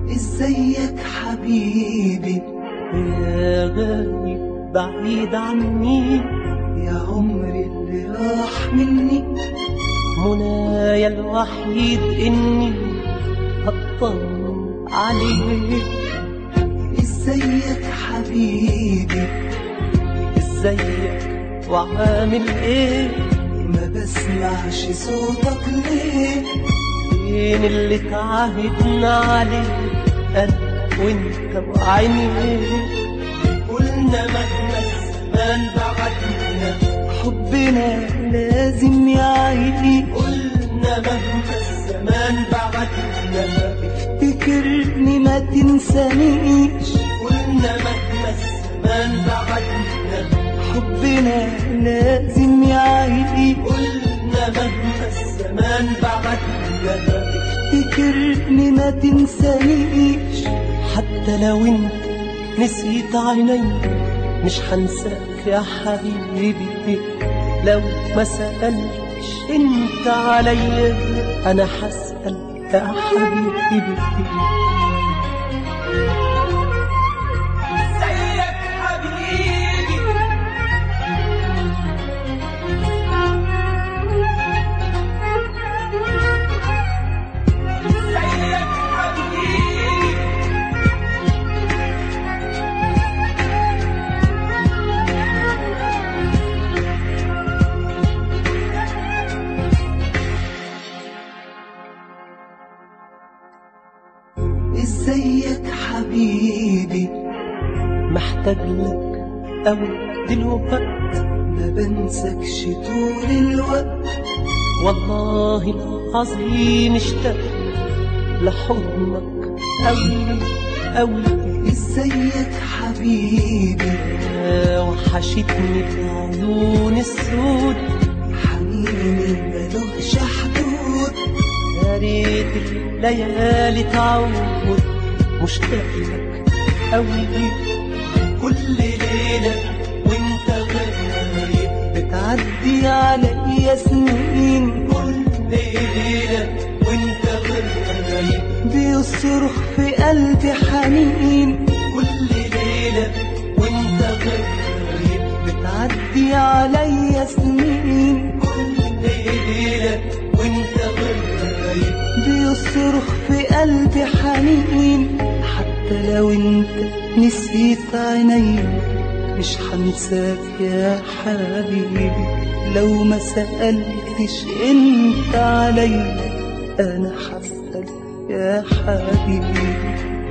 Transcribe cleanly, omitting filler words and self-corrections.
ازيك حبيبي يا غايب بعيد عني، يا عمري اللي راح مني، منايا الوحيد إني أطمن عليك. ازيك حبيبي ازيك وعامل ايه؟ ما بسمعش صوتك ليه؟ فين اللي تعاهدنا عليه أنا وانت وعينيك؟ قلنا مهما الزمان بعدنا حبنا لازم يعيش. قلنا مهما الزمان بعدنا افتكرني ما تنسانيش. قلنا مهما الزمان بعدنا حبنا لازم يعيش. قلنا مهما الزمان بعدنا افتكرني ما تنسانيش. حتى لو انت نسيت عيني مش هنساك يا حبيبي. لو ما سألتش انت عليا انا هسأل يا حبيبي. ازيك حبيبي ازيك حبيبي ازيك حبيبي محتاج لك أوي دلوقت، ما بنسكش طول الوقت. والله العظيم اشتقت لحضنك أوي أوي. ازيك حبيبي وحشتني العيون السود، حنيني ملوش حدود. يا ريت الليالي تعود مشتاق لك أوي. كل ليلة وانت غايب بتعدي عليا سنين، كل ليلة وانت غايب بيصرخ في قلبي حنين. كل ليلة وانت غايب بتعدي عليا سنين، كل ليلة وانت غايب بيصرخ في قلبي حنين. حتى لو انت نسيت عيني مش هنساك يا حبيبي. لو ما سألتش انت علي انا هسأل يا حبيبي.